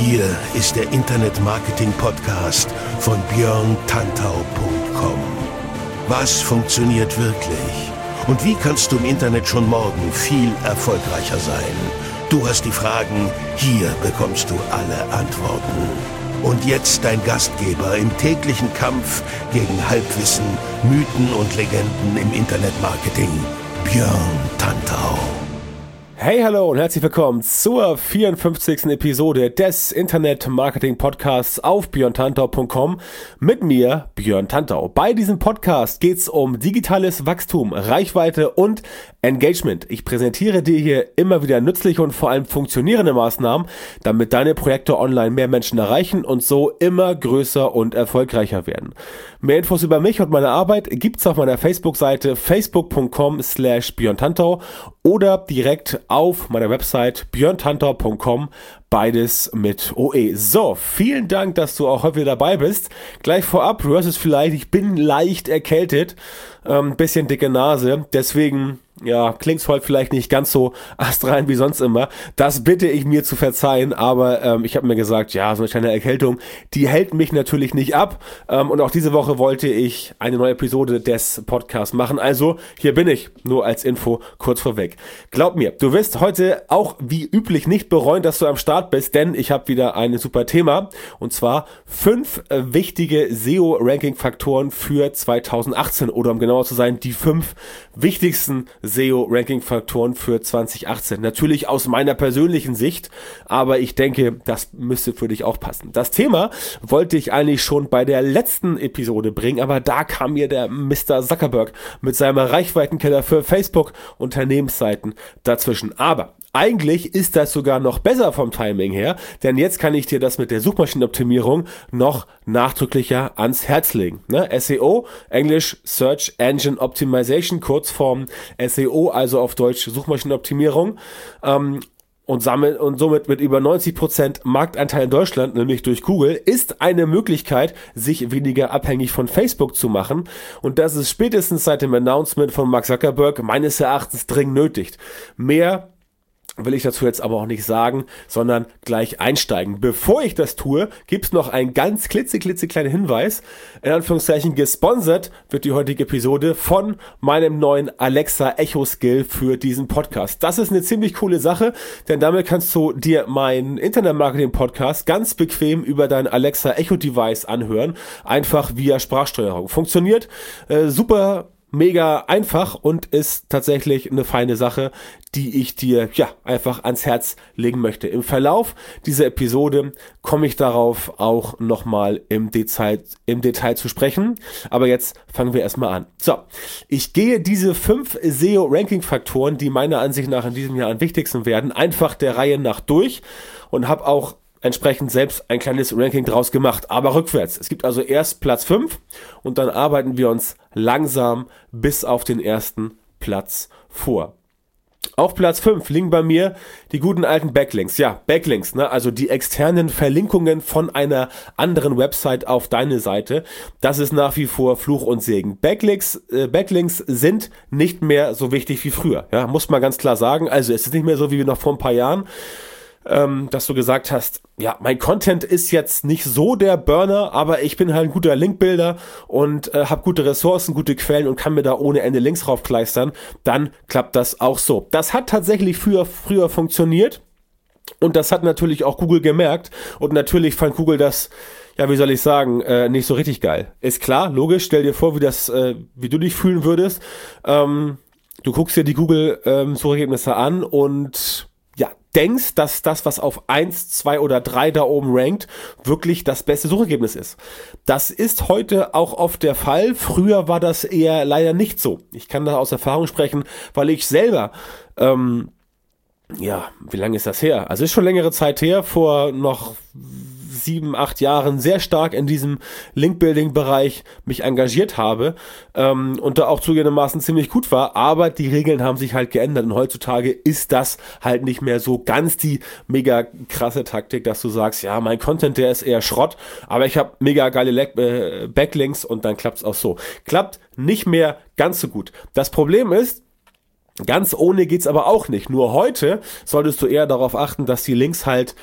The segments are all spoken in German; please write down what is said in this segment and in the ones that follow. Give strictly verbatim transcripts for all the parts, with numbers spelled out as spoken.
Hier ist der Internet-Marketing-Podcast von björn tantau punkt com. Was funktioniert wirklich? Und wie kannst du im Internet schon morgen viel erfolgreicher sein? Du hast die Fragen, hier bekommst du alle Antworten. Und jetzt dein Gastgeber im täglichen Kampf gegen Halbwissen, Mythen und Legenden im Internet-Marketing, Björn Tantau. Hey, hallo und herzlich willkommen zur vierundfünfzigsten Episode des Internet-Marketing-Podcasts auf björn tantau punkt com mit mir, Björn Tantau. Bei diesem Podcast geht's um digitales Wachstum, Reichweite und Engagement. Ich präsentiere dir hier immer wieder nützliche und vor allem funktionierende Maßnahmen, damit deine Projekte online mehr Menschen erreichen und so immer größer und erfolgreicher werden. Mehr Infos über mich und meine Arbeit gibt's auf meiner Facebook-Seite facebook punkt com slash björn tantau oder direkt auf meiner Website björn tantau punkt com, beides mit O E. So, vielen Dank, dass du auch heute wieder dabei bist. Gleich vorab, du hörst es vielleicht, ich bin leicht erkältet, ähm, bisschen dicke Nase, deswegen ja, klingt's heute vielleicht nicht ganz so astrein wie sonst immer. Das bitte ich mir zu verzeihen, aber ähm, ich habe mir gesagt, ja, so eine kleine Erkältung, die hält mich natürlich nicht ab. Ähm, und auch diese Woche wollte ich eine neue Episode des Podcasts machen. Also, hier bin ich, nur als Info kurz vorweg. Glaub mir, du wirst heute auch wie üblich nicht bereuen, dass du am Start bist, denn ich habe wieder ein super Thema. Und zwar fünf äh, wichtige S E O-Ranking-Faktoren für zweitausendachtzehn oder um genauer zu sein, die fünf wichtigsten S E O-Ranking-Faktoren für zwanzig achtzehn. Natürlich aus meiner persönlichen Sicht, aber ich denke, das müsste für dich auch passen. Das Thema wollte ich eigentlich schon bei der letzten Episode bringen, aber da kam mir der Mister Zuckerberg mit seinem Reichweitenkeller für Facebook-Unternehmensseiten dazwischen. Aber eigentlich ist das sogar noch besser vom Timing her, denn jetzt kann ich dir das mit der Suchmaschinenoptimierung noch nachdrücklicher ans Herz legen. Ne? S E O, Englisch Search Engine Optimization, Kurzform S E O, also auf Deutsch Suchmaschinenoptimierung. Ähm, und, sammelt, und somit mit über neunzig Prozent Marktanteil in Deutschland, nämlich durch Google, ist eine Möglichkeit, sich weniger abhängig von Facebook zu machen. Und das ist spätestens seit dem Announcement von Mark Zuckerberg meines Erachtens dringend nötig. Mehr will ich dazu jetzt aber auch nicht sagen, sondern gleich einsteigen. Bevor ich das tue, gibt's noch einen ganz klitzeklitzekleinen Hinweis. In Anführungszeichen gesponsert wird die heutige Episode von meinem neuen Alexa Echo Skill für diesen Podcast. Das ist eine ziemlich coole Sache, denn damit kannst du dir meinen Internet-Marketing-Podcast ganz bequem über dein Alexa Echo Device anhören. Einfach via Sprachsteuerung. Funktioniert äh, super mega einfach und ist tatsächlich eine feine Sache, die ich dir ja einfach ans Herz legen möchte. Im Verlauf dieser Episode komme ich darauf auch nochmal im Detail, im Detail zu sprechen. Aber jetzt fangen wir erstmal an. So, ich gehe diese fünf S E O-Ranking-Faktoren, die meiner Ansicht nach in diesem Jahr am wichtigsten werden, einfach der Reihe nach durch und habe auch entsprechend selbst ein kleines Ranking draus gemacht, aber rückwärts. Es gibt also erst Platz fünf und dann arbeiten wir uns langsam bis auf den ersten Platz vor. Auf Platz fünf liegen bei mir die guten alten Backlinks. Ja, Backlinks, ne? Also die externen Verlinkungen von einer anderen Website auf deine Seite. Das ist nach wie vor Fluch und Segen. Backlinks, äh, Backlinks sind nicht mehr so wichtig wie früher. Ja, muss man ganz klar sagen. Also es ist nicht mehr so wie noch vor ein paar Jahren, Ähm, dass du gesagt hast, ja, mein Content ist jetzt nicht so der Burner, aber ich bin halt ein guter Linkbuilder und äh, habe gute Ressourcen, gute Quellen und kann mir da ohne Ende Links raufkleistern, dann klappt das auch so. Das hat tatsächlich früher, früher funktioniert und das hat natürlich auch Google gemerkt und natürlich fand Google das, ja, wie soll ich sagen, äh, nicht so richtig geil. Ist klar, logisch, stell dir vor, wie das, äh, wie du dich fühlen würdest. Ähm, du guckst dir die Google-Suchergebnisse ähm, an und ja, denkst, dass das, was auf eins, zwei oder drei da oben rankt, wirklich das beste Suchergebnis ist. Das ist heute auch oft der Fall. Früher war das eher leider nicht so. Ich kann da aus Erfahrung sprechen, weil ich selber, ähm, ja, wie lange ist das her? Also ist schon längere Zeit her, vor noch sieben, acht Jahren sehr stark in diesem Link-Building-Bereich mich engagiert habe ähm, und da auch zugegebenermaßen ziemlich gut war, aber die Regeln haben sich halt geändert und heutzutage ist das halt nicht mehr so ganz die mega krasse Taktik, dass du sagst, ja, mein Content, der ist eher Schrott, aber ich habe mega geile Le- äh, Backlinks und dann klappt's auch so. Klappt nicht mehr ganz so gut. Das Problem ist, ganz ohne geht's aber auch nicht. Nur heute solltest du eher darauf achten, dass die Links halt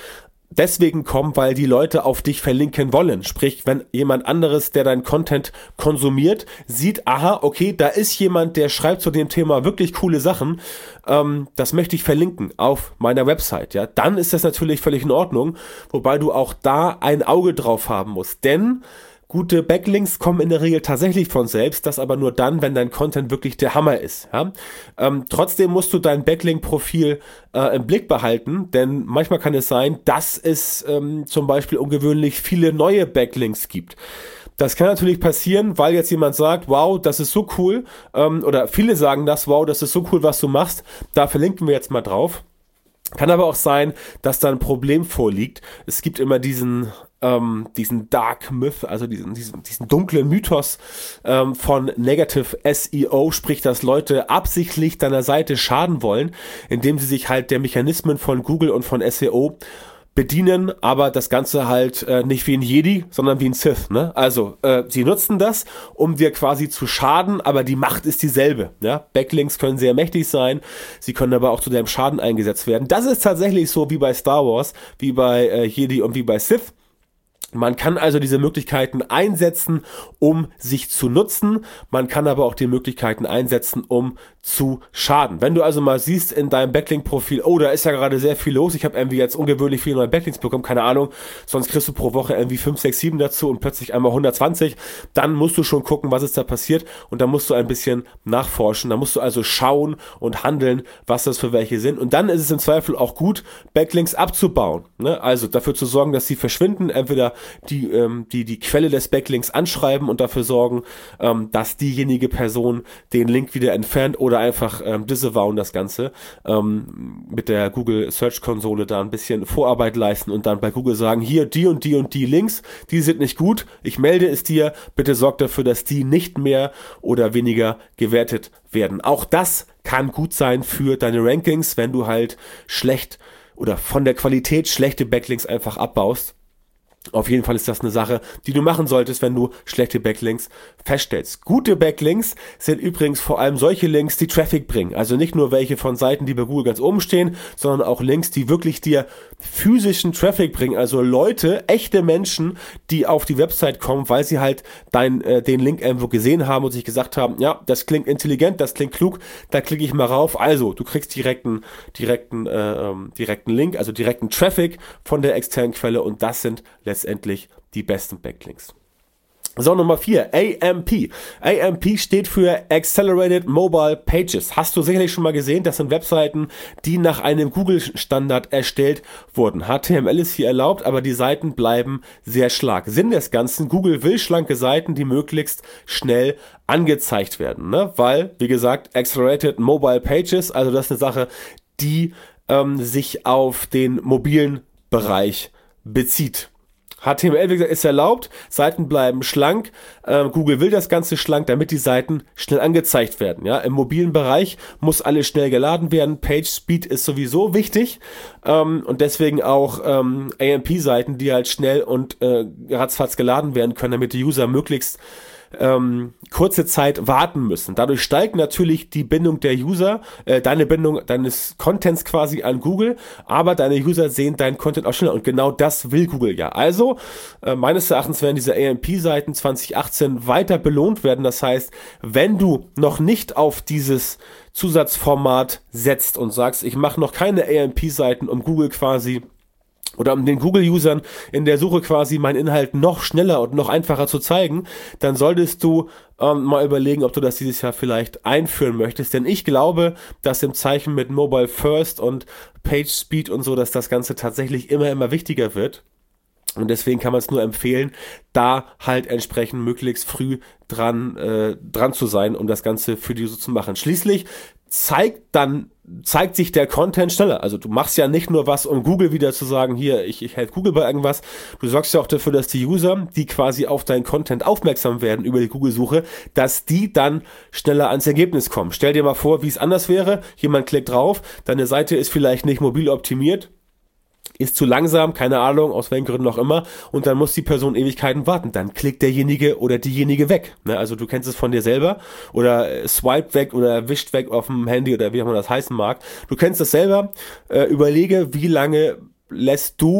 deswegen kommen, weil die Leute auf dich verlinken wollen. Sprich, wenn jemand anderes, der deinen Content konsumiert, sieht, aha, okay, da ist jemand, der schreibt zu dem Thema wirklich coole Sachen, ähm, das möchte ich verlinken auf meiner Website, ja, dann ist das natürlich völlig in Ordnung, wobei du auch da ein Auge drauf haben musst, denn gute Backlinks kommen in der Regel tatsächlich von selbst, das aber nur dann, wenn dein Content wirklich der Hammer ist. Ja? Ähm, trotzdem musst du dein Backlink-Profil äh, im Blick behalten, denn manchmal kann es sein, dass es ähm, zum Beispiel ungewöhnlich viele neue Backlinks gibt. Das kann natürlich passieren, weil jetzt jemand sagt, wow, das ist so cool, ähm, oder viele sagen das, wow, das ist so cool, was du machst, da verlinken wir jetzt mal drauf. Kann aber auch sein, dass da ein Problem vorliegt. Es gibt immer diesen ähm, diesen Dark Myth, also diesen diesen, diesen dunklen Mythos ähm, von Negative S E O, sprich, dass Leute absichtlich deiner Seite schaden wollen, indem sie sich halt der Mechanismen von Google und von S E O bedienen, aber das Ganze halt äh, nicht wie ein Jedi, sondern wie ein Sith, ne? Also, äh, sie nutzen das, um dir quasi zu schaden, aber die Macht ist dieselbe, ja? Backlinks können sehr mächtig sein, sie können aber auch zu deinem Schaden eingesetzt werden. Das ist tatsächlich so wie bei Star Wars, wie bei äh, Jedi und wie bei Sith. Man kann also diese Möglichkeiten einsetzen, um sich zu nutzen. Man kann aber auch die Möglichkeiten einsetzen, um zu schaden. Wenn du also mal siehst in deinem Backlink-Profil, oh, da ist ja gerade sehr viel los, ich habe irgendwie jetzt ungewöhnlich viele neue Backlinks bekommen, keine Ahnung, sonst kriegst du pro Woche irgendwie fünf, sechs, sieben dazu und plötzlich einmal hundertzwanzig, dann musst du schon gucken, was ist da passiert und dann musst du ein bisschen nachforschen, dann musst du also schauen und handeln, was das für welche sind und dann ist es im Zweifel auch gut, Backlinks abzubauen, ne? Also dafür zu sorgen, dass sie verschwinden, entweder die ähm, die die Quelle des Backlinks anschreiben und dafür sorgen, ähm, dass diejenige Person den Link wieder entfernt oder einfach ähm, disavowen das Ganze, ähm, mit der Google Search Konsole da ein bisschen Vorarbeit leisten und dann bei Google sagen, hier die und die und die Links, die sind nicht gut, ich melde es dir, bitte sorg dafür, dass die nicht mehr oder weniger gewertet werden. Auch das kann gut sein für deine Rankings, wenn du halt schlecht oder von der Qualität schlechte Backlinks einfach abbaust. Auf jeden Fall ist das eine Sache, die du machen solltest, wenn du schlechte Backlinks feststellst. Gute Backlinks sind übrigens vor allem solche Links, die Traffic bringen. Also nicht nur welche von Seiten, die bei Google ganz oben stehen, sondern auch Links, die wirklich dir physischen Traffic bringen. Also Leute, echte Menschen, die auf die Website kommen, weil sie halt dein, äh, den Link irgendwo gesehen haben und sich gesagt haben, ja, das klingt intelligent, das klingt klug, da klicke ich mal rauf. Also, du kriegst direkten, direkten, äh, direkten Link, also direkten Traffic von der externen Quelle und das sind letztendlich die besten Backlinks. So, Nummer vier, A M P. A M P steht für Accelerated Mobile Pages. Hast du sicherlich schon mal gesehen, das sind Webseiten, die nach einem Google-Standard erstellt wurden. H T M L ist hier erlaubt, aber die Seiten bleiben sehr schlank. Sinn des Ganzen, Google will schlanke Seiten, die möglichst schnell angezeigt werden, ne? Weil, wie gesagt, Accelerated Mobile Pages, also das ist eine Sache, die ähm, sich auf den mobilen Bereich bezieht. H T M L, wie gesagt, ist erlaubt, Seiten bleiben schlank, äh, Google will das Ganze schlank, damit die Seiten schnell angezeigt werden. Ja, im mobilen Bereich muss alles schnell geladen werden, Page Speed ist sowieso wichtig ähm, und deswegen auch ähm, A M P-Seiten, die halt schnell und äh, ratzfatz geladen werden können, damit die User möglichst ähm, kurze Zeit warten müssen. Dadurch steigt natürlich die Bindung der User, äh, deine Bindung deines Contents quasi an Google, aber deine User sehen deinen Content auch schneller und genau das will Google ja. Also äh, meines Erachtens werden diese A M P-Seiten zwanzig achtzehn weiter belohnt werden. Das heißt, wenn du noch nicht auf dieses Zusatzformat setzt und sagst, ich mache noch keine A M P-Seiten, um Google quasi oder um den Google-Usern in der Suche quasi meinen Inhalt noch schneller und noch einfacher zu zeigen, dann solltest du ähm, mal überlegen, ob du das dieses Jahr vielleicht einführen möchtest. Denn ich glaube, dass im Zeichen mit Mobile First und Page Speed und so, dass das Ganze tatsächlich immer, immer wichtiger wird. Und deswegen kann man es nur empfehlen, da halt entsprechend möglichst früh dran, äh, dran zu sein, um das Ganze für die User zu machen. Schließlich zeigt dann zeigt sich der Content schneller. Also du machst ja nicht nur was, um Google wieder zu sagen, hier, ich, ich helfe Google bei irgendwas. Du sorgst ja auch dafür, dass die User, die quasi auf deinen Content aufmerksam werden über die Google-Suche, dass die dann schneller ans Ergebnis kommen. Stell dir mal vor, wie es anders wäre. Jemand klickt drauf, deine Seite ist vielleicht nicht mobil optimiert, ist zu langsam, keine Ahnung, aus welchen Gründen auch immer, und dann muss die Person Ewigkeiten warten. Dann klickt derjenige oder diejenige weg. Ne? Also du kennst es von dir selber oder äh, swipe weg oder wischt weg auf dem Handy oder wie auch immer das heißen mag. Du kennst es selber. Äh, überlege, wie lange lässt du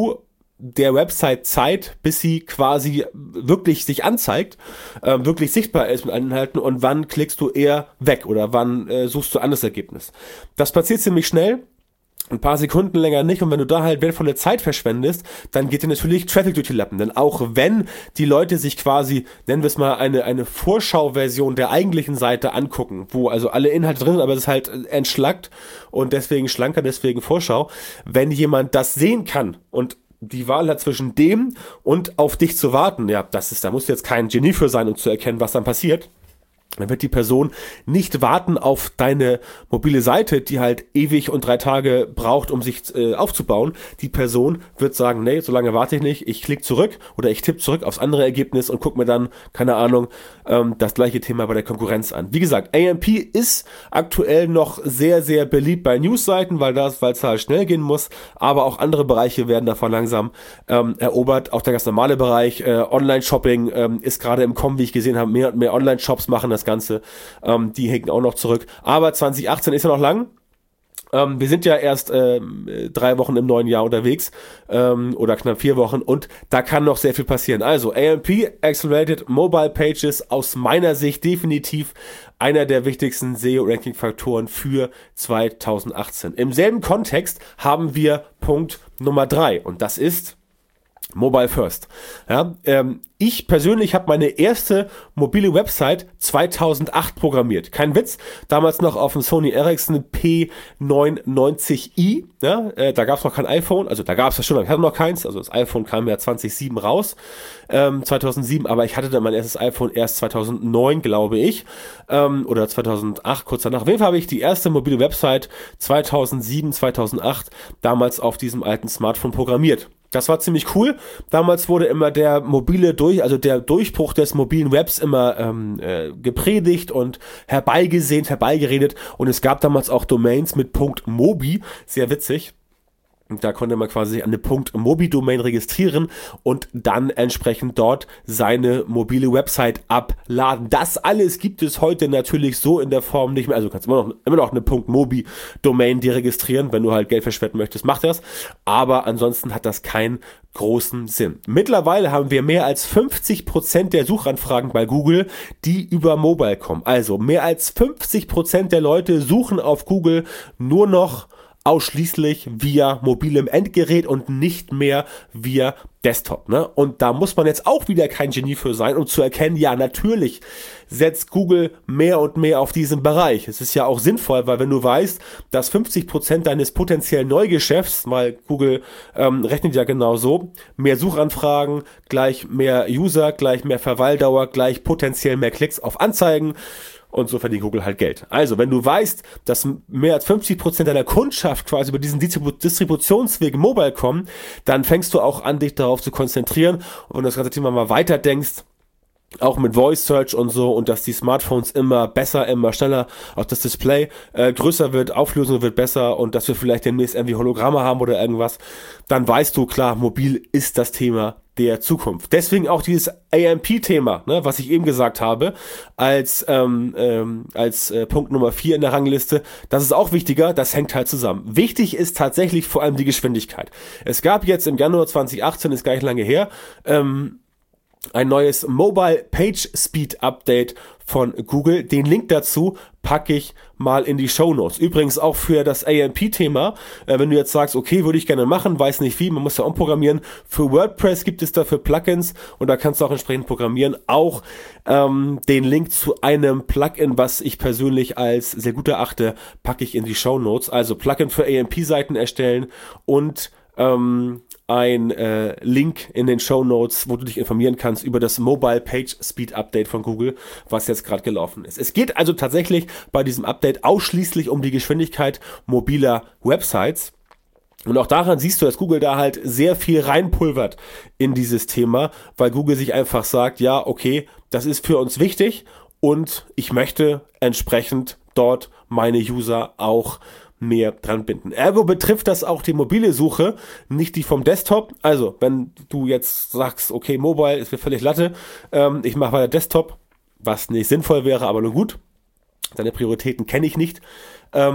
der Website Zeit, bis sie quasi wirklich sich anzeigt, äh, wirklich sichtbar ist mit allen Inhalten, und wann klickst du eher weg oder wann äh, suchst du ein anderes Ergebnis. Das passiert ziemlich schnell, ein paar Sekunden länger nicht, und wenn du da halt wertvolle Zeit verschwendest, dann geht dir natürlich Traffic durch die Lappen, denn auch wenn die Leute sich quasi, nennen wir es mal, eine eine Vorschauversion der eigentlichen Seite angucken, wo also alle Inhalte drin sind, aber es ist halt entschlackt und deswegen schlanker, deswegen Vorschau, wenn jemand das sehen kann und die Wahl hat zwischen dem und auf dich zu warten, ja, das ist, da musst du jetzt kein Genie für sein, um zu erkennen, was dann passiert. Dann wird die Person nicht warten auf deine mobile Seite, die halt ewig und drei Tage braucht, um sich äh, aufzubauen. Die Person wird sagen, nee, so lange warte ich nicht, ich klicke zurück oder ich tippe zurück aufs andere Ergebnis und gucke mir dann, keine Ahnung, ähm, das gleiche Thema bei der Konkurrenz an. Wie gesagt, A M P ist aktuell noch sehr, sehr beliebt bei Newsseiten, weil das, weil es halt schnell gehen muss, aber auch andere Bereiche werden davon langsam ähm, erobert. Auch der ganz normale Bereich, äh, Online-Shopping ähm, ist gerade im Kommen, wie ich gesehen habe, mehr und mehr Online-Shops machen das Ganze, ähm, die hinken auch noch zurück. Aber zwanzig achtzehn ist ja noch lang. Ähm, wir sind ja erst ähm, drei Wochen im neuen Jahr unterwegs ähm, oder knapp vier Wochen, und da kann noch sehr viel passieren. Also A M P, Accelerated Mobile Pages, aus meiner Sicht definitiv einer der wichtigsten S E O-Ranking-Faktoren für zwanzig achtzehn. Im selben Kontext haben wir Punkt Nummer drei, und das ist Mobile First. Ja, ähm, ich persönlich habe meine erste mobile Website zweitausendacht programmiert. Kein Witz. Damals noch auf dem Sony Ericsson P neunundneunzig i. Ja, äh, da gab es noch kein iPhone. Also da gab es das schon, aber ich hatte noch keins. Also das iPhone kam ja zwanzig sieben raus. Ähm, zweitausendsieben. Aber ich hatte dann mein erstes iPhone erst zweitausendneun, glaube ich. Ähm, oder zweitausendacht, kurz danach. Auf jeden Fall habe ich die erste mobile Website zweitausendsieben, zweitausendacht damals auf diesem alten Smartphone programmiert. Das war ziemlich cool. Damals wurde immer der mobile durch, also der Durchbruch des mobilen Webs immer ähm, äh, gepredigt und herbeigesehnt, herbeigeredet. Und es gab damals auch Domains mit .mobi, sehr witzig. Und da konnte man quasi an eine .mobi-Domain registrieren und dann entsprechend dort seine mobile Website abladen. Das alles gibt es heute natürlich so in der Form nicht mehr. Also du kannst immer noch, immer noch eine .mobi-Domain dir registrieren, wenn du halt Geld verschwenden möchtest, mach das. Aber ansonsten hat das keinen großen Sinn. Mittlerweile haben wir mehr als fünfzig Prozent der Suchanfragen bei Google, die über Mobile kommen. Also mehr als fünfzig Prozent der Leute suchen auf Google nur noch ausschließlich via mobilem Endgerät und nicht mehr via Desktop, ne? Und da muss man jetzt auch wieder kein Genie für sein, um zu erkennen, ja, natürlich setzt Google mehr und mehr auf diesen Bereich. Es ist ja auch sinnvoll, weil wenn du weißt, dass fünfzig Prozent deines potenziellen Neugeschäfts, weil Google ähm, rechnet ja genau so, mehr Suchanfragen, gleich mehr User, gleich mehr Verweildauer, gleich potenziell mehr Klicks auf Anzeigen, und so verdient Google halt Geld. Also, wenn du weißt, dass mehr als fünfzig Prozent deiner Kundschaft quasi über diesen Distribu- Distributionsweg Mobile kommen, dann fängst du auch an, dich darauf zu konzentrieren. Und wenn du das ganze Thema mal weiter denkst, auch mit Voice Search und so, und dass die Smartphones immer besser, immer schneller, auch das Display äh, größer wird, Auflösung wird besser, und dass wir vielleicht demnächst irgendwie Hologramme haben oder irgendwas, dann weißt du, klar, mobil ist das Thema der Zukunft. Deswegen auch dieses A M P-Thema, ne, was ich eben gesagt habe, als ähm, ähm, als äh, Punkt Nummer vier in der Rangliste, das ist auch wichtiger, das hängt halt zusammen. Wichtig ist tatsächlich vor allem die Geschwindigkeit. Es gab jetzt im Januar zwanzig achtzehn, ist gar nicht lange her, ähm, ein neues Mobile Page Speed Update von Google. Den Link dazu packe ich mal in die Shownotes. Übrigens auch für das A M P-Thema, äh, wenn du jetzt sagst, okay, würde ich gerne machen, weiß nicht wie, man muss ja umprogrammieren. Für WordPress gibt es dafür Plugins und da kannst du auch entsprechend programmieren. Auch ähm, den Link zu einem Plugin, was ich persönlich als sehr gut erachte, packe ich in die Shownotes. Also Plugin für A M P-Seiten erstellen und ähm, ein äh, Link in den Shownotes, wo du dich informieren kannst über das Mobile Page Speed Update von Google, was jetzt gerade gelaufen ist. Es geht also tatsächlich bei diesem Update ausschließlich um die Geschwindigkeit mobiler Websites. Und auch daran siehst du, dass Google da halt sehr viel reinpulvert in dieses Thema, weil Google sich einfach sagt, ja, okay, das ist für uns wichtig und ich möchte entsprechend dort meine User auch mehr dran binden. Ergo betrifft das auch die mobile Suche, nicht die vom Desktop. Also, wenn du jetzt sagst, okay, Mobile ist mir völlig Latte, ähm, ich mache weiter Desktop, was nicht sinnvoll wäre, aber nur gut, deine Prioritäten kenne ich nicht, ähm,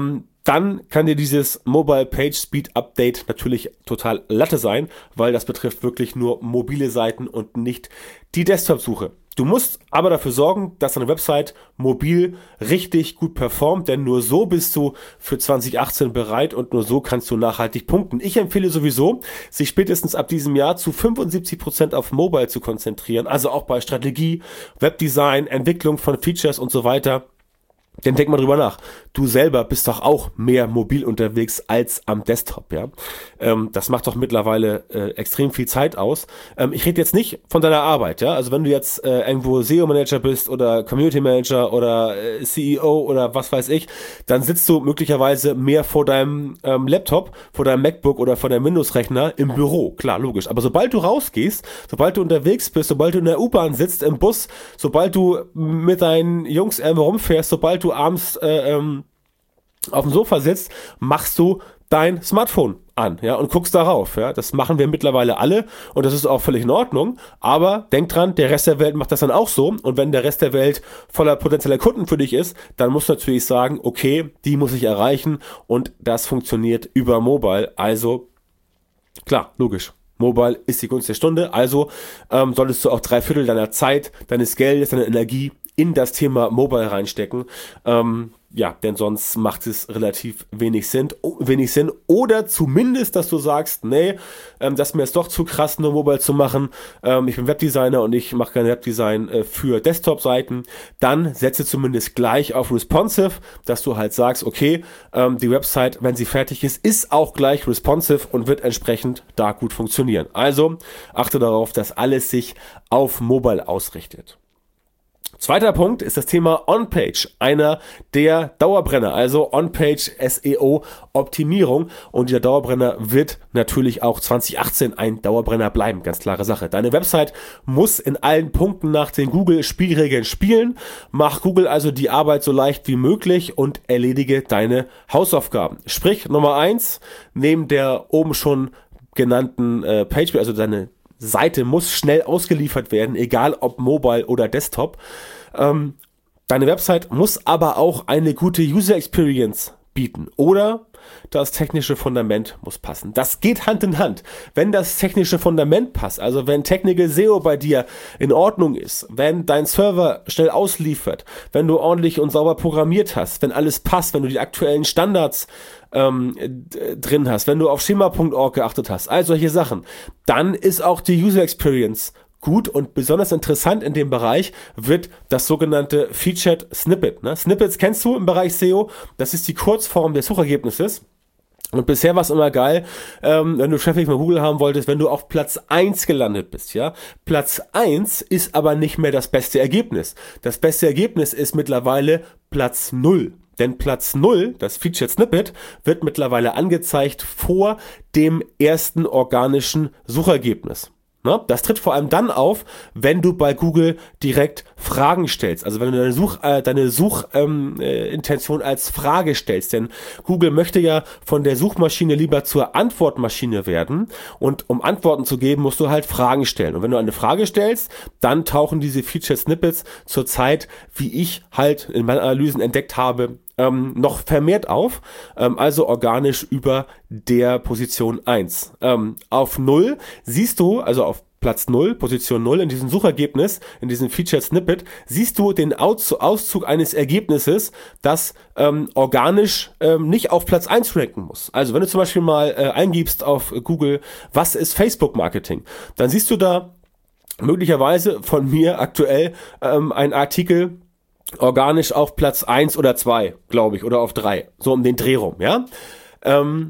dann kann dir dieses Mobile Page Speed Update natürlich total Latte sein, weil das betrifft wirklich nur mobile Seiten und nicht die Desktop-Suche. Du musst aber dafür sorgen, dass deine Website mobil richtig gut performt, denn nur so bist du für zwanzig achtzehn bereit und nur so kannst du nachhaltig punkten. Ich empfehle sowieso, sich spätestens ab diesem Jahr zu fünfundsiebzig Prozent auf Mobile zu konzentrieren, also auch bei Strategie, Webdesign, Entwicklung von Features und so weiter. Denn denk mal drüber nach, du selber bist doch auch mehr mobil unterwegs als am Desktop, ja. Ähm, das macht doch mittlerweile äh, extrem viel Zeit aus. Ähm, ich rede jetzt nicht von deiner Arbeit, ja. Also wenn du jetzt äh, irgendwo S E O-Manager bist oder Community-Manager oder äh, C E O oder was weiß ich, dann sitzt du möglicherweise mehr vor deinem ähm, Laptop, vor deinem MacBook oder vor deinem Windows-Rechner im Büro. Klar, logisch. Aber sobald du rausgehst, sobald du unterwegs bist, sobald du in der U-Bahn sitzt, im Bus, sobald du mit deinen Jungs irgendwo rumfährst, sobald du du abends äh, ähm, auf dem Sofa sitzt, machst du dein Smartphone an, ja, und guckst darauf, ja. Das machen wir mittlerweile alle und das ist auch völlig in Ordnung, aber denk dran, der Rest der Welt macht das dann auch so und wenn der Rest der Welt voller potenzieller Kunden für dich ist, dann musst du natürlich sagen, okay, die muss ich erreichen und das funktioniert über Mobile, also klar, logisch. Mobile ist die Gunst der Stunde, also ähm, solltest du auch drei Viertel deiner Zeit, deines Geldes, deiner Energie in das Thema Mobile reinstecken. Ähm, ja, denn sonst macht es relativ wenig Sinn, wenig Sinn. Oder zumindest, dass du sagst, nee, ähm, das ist mir jetzt doch zu krass, nur Mobile zu machen. Ähm, ich bin Webdesigner und ich mache kein Webdesign äh, für Desktop-Seiten. Dann setze zumindest gleich auf responsive, dass du halt sagst, okay, ähm, die Website, wenn sie fertig ist, ist auch gleich responsive und wird entsprechend da gut funktionieren. Also achte darauf, dass alles sich auf Mobile ausrichtet. Zweiter Punkt ist das Thema On-Page, einer der Dauerbrenner, also On-Page S E O Optimierung und dieser Dauerbrenner wird natürlich auch zwanzig achtzehn ein Dauerbrenner bleiben, ganz klare Sache. Deine Website muss in allen Punkten nach den Google-Spielregeln spielen, mach Google also die Arbeit so leicht wie möglich und erledige deine Hausaufgaben. Sprich, Nummer eins, neben der oben schon genannten äh, Page, also deine Seite muss schnell ausgeliefert werden, egal ob Mobile oder Desktop. Ähm, deine Website muss aber auch eine gute User Experience bieten oder das technische Fundament muss passen. Das geht Hand in Hand. Wenn das technische Fundament passt, also wenn Technical S E O bei dir in Ordnung ist, wenn dein Server schnell ausliefert, wenn du ordentlich und sauber programmiert hast, wenn alles passt, wenn du die aktuellen Standards ähm, d- drin hast, wenn du auf schema punkt org geachtet hast, all solche Sachen, dann ist auch die User Experience gut und besonders interessant in dem Bereich wird das sogenannte Featured Snippet. Ne? Snippets kennst du im Bereich S E O, das ist die Kurzform des Suchergebnisses. Und bisher war es immer geil, ähm, wenn du Traffic von Google haben wolltest, wenn du auf Platz eins gelandet bist, ja. Platz eins ist aber nicht mehr das beste Ergebnis. Das beste Ergebnis ist mittlerweile Platz null. Denn Platz null, das Featured Snippet, wird mittlerweile angezeigt vor dem ersten organischen Suchergebnis. Das tritt vor allem dann auf, wenn du bei Google direkt Fragen stellst. Also wenn du deine Such, äh, deine Suchintention ähm, äh, als Frage stellst. Denn Google möchte ja von der Suchmaschine lieber zur Antwortmaschine werden. Und um Antworten zu geben, musst du halt Fragen stellen. Und wenn du eine Frage stellst, dann tauchen diese Featured Snippets zurzeit, wie ich halt in meinen Analysen entdeckt habe, Ähm, noch vermehrt auf, ähm, also organisch über der Position eins. Ähm, auf null siehst du, also auf Platz null, Position null in diesem Suchergebnis, in diesem Featured Snippet, siehst du den Aus- Auszug eines Ergebnisses, das ähm, organisch ähm, nicht auf Platz eins ranken muss. Also wenn du zum Beispiel mal äh, eingibst auf Google, was ist Facebook-Marketing, dann siehst du da möglicherweise von mir aktuell ähm, einen Artikel, organisch auf Platz eins oder zwei, glaube ich, oder auf drei, so um den Dreh rum, ja. Ähm,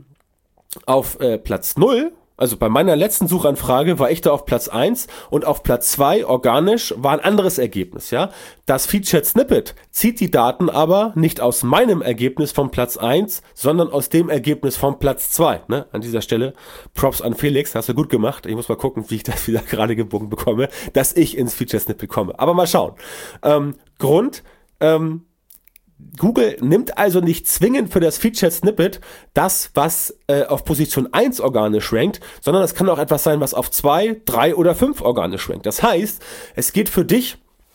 auf äh, Platz null, also bei meiner letzten Suchanfrage war ich da auf Platz eins und auf Platz zwei organisch war ein anderes Ergebnis, ja. Das Featured Snippet zieht die Daten aber nicht aus meinem Ergebnis vom Platz eins, sondern aus dem Ergebnis vom Platz zwei, ne. An dieser Stelle Props an Felix, hast du gut gemacht. Ich muss mal gucken, wie ich das wieder gerade gebogen bekomme, dass ich ins Featured Snippet komme. Aber mal schauen. Ähm, Grund, ähm, Google nimmt also nicht zwingend für das Featured Snippet das, was äh, auf Position eins organisch rankt, sondern es kann auch etwas sein, was auf zwei, drei oder fünf organisch rankt. Das heißt, es geht für dich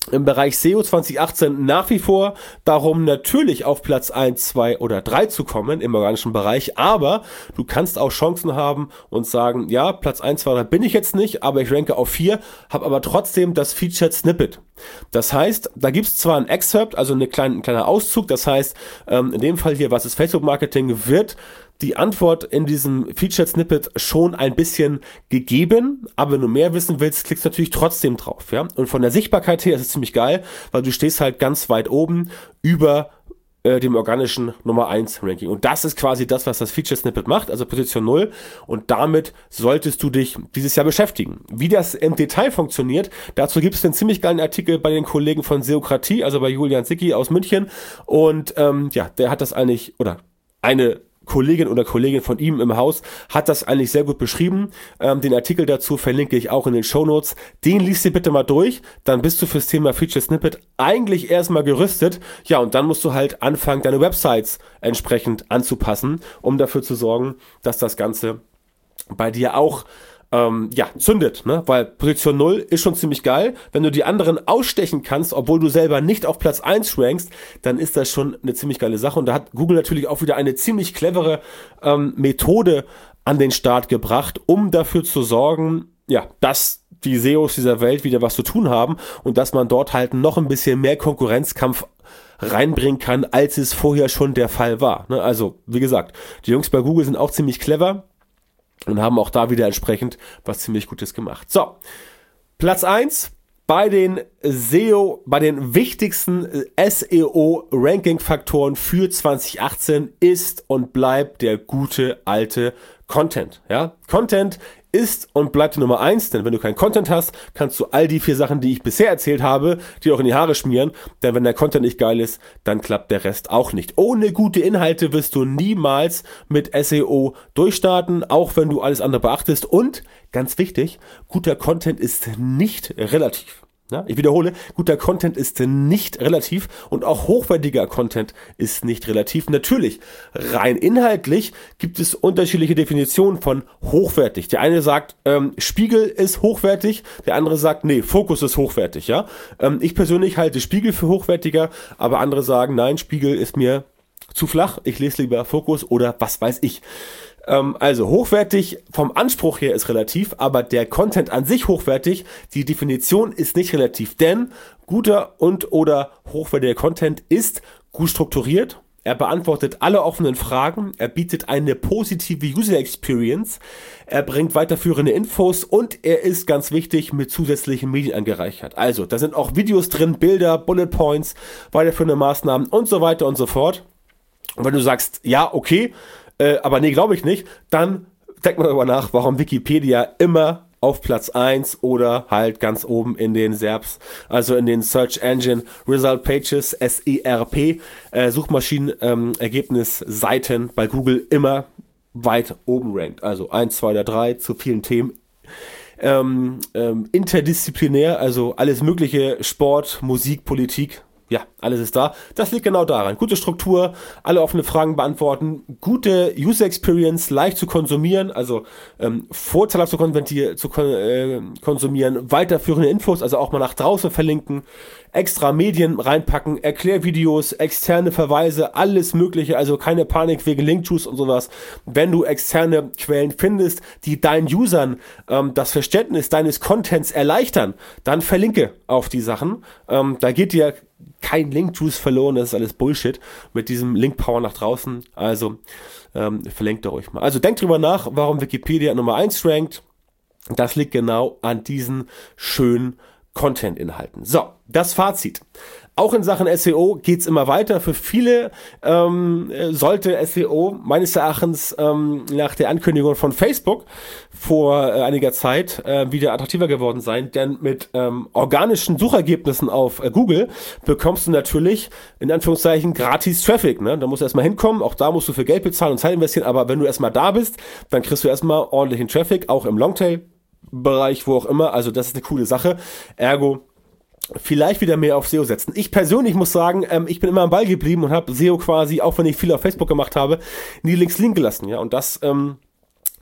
im Bereich S E O zwanzig achtzehn nach wie vor darum, natürlich auf Platz eins, zwei oder drei zu kommen im organischen Bereich, aber du kannst auch Chancen haben und sagen, ja, Platz eins, zwei, drei bin ich jetzt nicht, aber ich ranke auf vier, habe aber trotzdem das Featured Snippet. Das heißt, da gibt es zwar ein Excerpt, also eine kleine, ein kleiner Auszug, das heißt, ähm, in dem Fall hier, was ist Facebook Marketing, wird die Antwort in diesem Featured Snippet schon ein bisschen gegeben, aber wenn du mehr wissen willst, klickst du natürlich trotzdem drauf, ja. Und von der Sichtbarkeit her ist es ziemlich geil, weil du stehst halt ganz weit oben über äh, dem organischen Nummer eins Ranking. Und das ist quasi das, was das Featured Snippet macht, also Position null. Und damit solltest du dich dieses Jahr beschäftigen. Wie das im Detail funktioniert, dazu gibt es einen ziemlich geilen Artikel bei den Kollegen von Seokratie, also bei Julian Sicki aus München. Und ähm, ja, der hat das eigentlich, oder eine Kollegin oder Kollegin von ihm im Haus hat das eigentlich sehr gut beschrieben. Ähm, den Artikel dazu verlinke ich auch in den Shownotes. Den liest dir bitte mal durch, dann bist du fürs Thema Feature Snippet eigentlich erstmal gerüstet. Ja, und dann musst du halt anfangen, deine Websites entsprechend anzupassen, um dafür zu sorgen, dass das Ganze bei dir auch Ähm, ja, zündet, ne? Weil Position null ist schon ziemlich geil. Wenn du die anderen ausstechen kannst, obwohl du selber nicht auf Platz eins rankst, dann ist das schon eine ziemlich geile Sache. Und da hat Google natürlich auch wieder eine ziemlich clevere ähm, Methode an den Start gebracht, um dafür zu sorgen, ja, dass die S E Os dieser Welt wieder was zu tun haben und dass man dort halt noch ein bisschen mehr Konkurrenzkampf reinbringen kann, als es vorher schon der Fall war, ne? Also, wie gesagt, die Jungs bei Google sind auch ziemlich clever und haben auch da wieder entsprechend was ziemlich Gutes gemacht. So, Platz eins bei den S E O, bei den wichtigsten S E O-Ranking-Faktoren für zwanzig achtzehn ist und bleibt der gute alte Content. Ja, Content ist und bleibt die Nummer eins, denn wenn du keinen Content hast, kannst du all die vier Sachen, die ich bisher erzählt habe, dir auch in die Haare schmieren, denn wenn der Content nicht geil ist, dann klappt der Rest auch nicht. Ohne gute Inhalte wirst du niemals mit S E O durchstarten, auch wenn du alles andere beachtest und, ganz wichtig, guter Content ist nicht relativ. Ja, ich wiederhole, guter Content ist nicht relativ und auch hochwertiger Content ist nicht relativ. Natürlich, rein inhaltlich gibt es unterschiedliche Definitionen von hochwertig. Der eine sagt, ähm, Spiegel ist hochwertig, der andere sagt, nee, Fokus ist hochwertig. Ja, ähm, ich persönlich halte Spiegel für hochwertiger, aber andere sagen, nein, Spiegel ist mir zu flach, ich lese lieber Fokus oder was weiß ich. Also hochwertig vom Anspruch her ist relativ, aber der Content an sich hochwertig, die Definition ist nicht relativ, denn guter und oder hochwertiger Content ist gut strukturiert, er beantwortet alle offenen Fragen, er bietet eine positive User Experience, er bringt weiterführende Infos und er ist ganz wichtig mit zusätzlichen Medien angereichert. Also da sind auch Videos drin, Bilder, Bullet Points, weiterführende Maßnahmen und so weiter und so fort. Und wenn du sagst, ja, okay, Äh, aber nee, glaube ich nicht, dann denkt man darüber nach, warum Wikipedia immer auf Platz eins oder halt ganz oben in den S E R Ps, also in den Search Engine Result Pages, S E R P, äh, Suchmaschinen-Ergebnisseiten ähm, bei Google immer weit oben rankt. Also eins, zwei oder drei zu vielen Themen. Ähm, ähm, interdisziplinär, also alles mögliche, Sport, Musik, Politik. Ja, alles ist da. Das liegt genau daran. Gute Struktur, alle offene Fragen beantworten, gute User Experience, leicht zu konsumieren, also ähm, vorteilhaft zu, zu kon äh, konsumieren, weiterführende Infos, also auch mal nach draußen verlinken, extra Medien reinpacken, Erklärvideos, externe Verweise, alles mögliche, also keine Panik wegen Linkjuice und sowas. Wenn du externe Quellen findest, die deinen Usern ähm, das Verständnis deines Contents erleichtern, dann verlinke auf die Sachen. Ähm, da geht dir kein Link-Juice verloren, das ist alles Bullshit mit diesem Link-Power nach draußen, also ähm, verlinkt ihr euch mal. Also denkt drüber nach, warum Wikipedia Nummer eins rankt, das liegt genau an diesen schönen Content-Inhalten. So, das Fazit. Auch in Sachen S E O geht's immer weiter. Für viele ähm, sollte S E O meines Erachtens ähm, nach der Ankündigung von Facebook vor äh, einiger Zeit äh, wieder attraktiver geworden sein, denn mit ähm, organischen Suchergebnissen auf äh, Google bekommst du natürlich in Anführungszeichen gratis Traffic. Ne? Da musst du erstmal hinkommen, auch da musst du für Geld bezahlen und Zeit investieren, aber wenn du erstmal da bist, dann kriegst du erstmal ordentlichen Traffic, auch im Longtail-Bereich, wo auch immer. Also das ist eine coole Sache. Ergo vielleicht wieder mehr auf S E O setzen. Ich persönlich muss sagen, ähm, ich bin immer am Ball geblieben und habe S E O quasi, auch wenn ich viel auf Facebook gemacht habe, nie links liegen gelassen. Ja, und das ähm,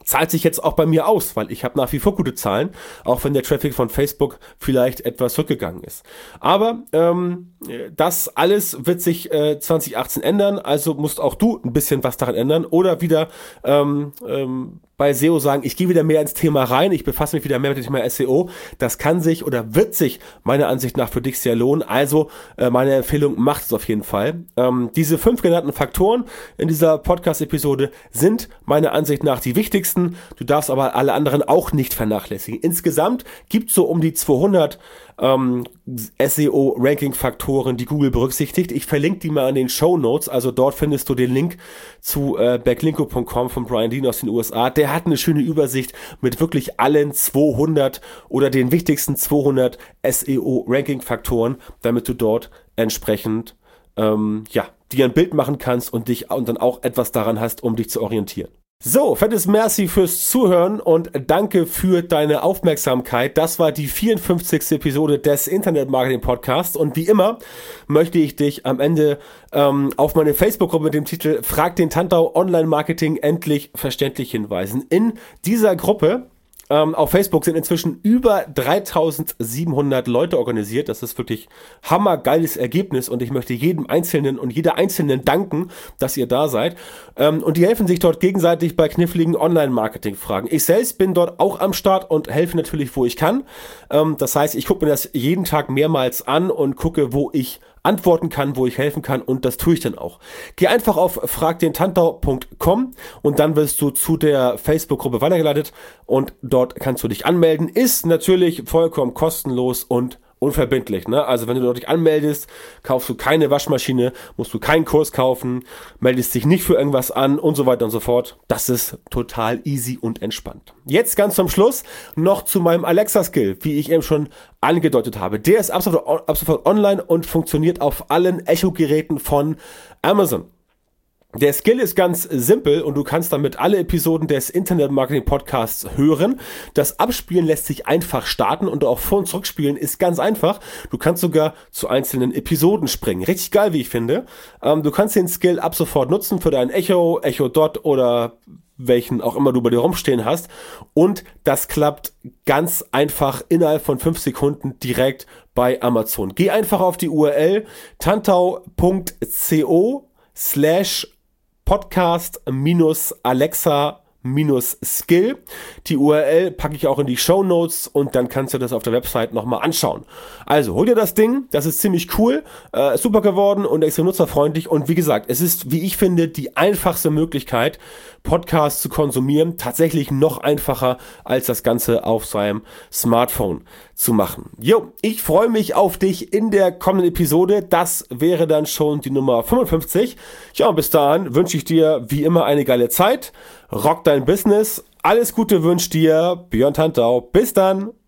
zahlt sich jetzt auch bei mir aus, weil ich habe nach wie vor gute Zahlen, auch wenn der Traffic von Facebook vielleicht etwas rückgegangen ist. Aber ähm, das alles wird sich äh, zwanzig achtzehn ändern, also musst auch du ein bisschen was daran ändern oder wieder ähm, ähm, bei S E O sagen, ich gehe wieder mehr ins Thema rein, ich befasse mich wieder mehr mit dem Thema S E O. Das kann sich oder wird sich meiner Ansicht nach für dich sehr lohnen. Also äh, meine Empfehlung, macht es auf jeden Fall. Ähm, diese fünf genannten Faktoren in dieser Podcast-Episode sind meiner Ansicht nach die wichtigsten. Du darfst aber alle anderen auch nicht vernachlässigen. Insgesamt gibt es so um die zweihundert ähm, S E O-Ranking-Faktoren, die Google berücksichtigt. Ich verlinke die mal in den Shownotes, also dort findest du den Link zu äh, backlinko punkt com von Brian Dean aus den U S A. Der hat eine schöne Übersicht mit wirklich allen zweihundert oder den wichtigsten zweihundert S E O-Ranking-Faktoren, damit du dort entsprechend ähm, ja, dir ein Bild machen kannst und dich und dann auch etwas daran hast, um dich zu orientieren. So, fettes Merci fürs Zuhören und danke für deine Aufmerksamkeit. Das war die vierundfünfzigste Episode des Internet Marketing Podcasts und wie immer möchte ich dich am Ende ähm, auf meine Facebook-Gruppe mit dem Titel Frag den Tantau Online Marketing endlich verständlich hinweisen. In dieser Gruppe Ähm, auf Facebook sind inzwischen über dreitausendsiebenhundert Leute organisiert. Das ist wirklich hammergeiles Ergebnis und ich möchte jedem Einzelnen und jeder Einzelnen danken, dass ihr da seid. Ähm, und die helfen sich dort gegenseitig bei kniffligen Online-Marketing-Fragen. Ich selbst bin dort auch am Start und helfe natürlich, wo ich kann. Ähm, das heißt, ich gucke mir das jeden Tag mehrmals an und gucke, wo ich antworten kann, wo ich helfen kann und das tue ich dann auch. Geh einfach auf frag den tantau punkt com und dann wirst du zu der Facebook-Gruppe weitergeleitet und dort kannst du dich anmelden. Ist natürlich vollkommen kostenlos und unverbindlich, ne? Also wenn du dort dich anmeldest, kaufst du keine Waschmaschine, musst du keinen Kurs kaufen, meldest dich nicht für irgendwas an und so weiter und so fort. Das ist total easy und entspannt. Jetzt ganz zum Schluss noch zu meinem Alexa-Skill, wie ich eben schon angedeutet habe. Der ist ab sofort, ab sofort online und funktioniert auf allen Echo-Geräten von Amazon. Der Skill ist ganz simpel und du kannst damit alle Episoden des Internet Marketing Podcasts hören. Das Abspielen lässt sich einfach starten und auch Vor- und Zurückspielen ist ganz einfach. Du kannst sogar zu einzelnen Episoden springen. Richtig geil, wie ich finde. Ähm, du kannst den Skill ab sofort nutzen für dein Echo, Echo Dot oder welchen auch immer du bei dir rumstehen hast. Und das klappt ganz einfach innerhalb von fünf Sekunden direkt bei Amazon. Geh einfach auf die U R L tantau punkt co slash Podcast minus Alexa minus Skill. Die U R L packe ich auch in die Shownotes und dann kannst du das auf der Website nochmal anschauen. Also hol dir das Ding, das ist ziemlich cool, äh, super geworden und extrem nutzerfreundlich und wie gesagt, es ist, wie ich finde, die einfachste Möglichkeit, Podcasts zu konsumieren, tatsächlich noch einfacher, als das Ganze auf seinem Smartphone zu machen. Jo, ich freue mich auf dich in der kommenden Episode. Das wäre dann schon die Nummer fünfundfünfzig. Ja, und bis dahin wünsche ich dir wie immer eine geile Zeit. Rock dein Business. Alles Gute wünscht dir Björn Tantau. Bis dann.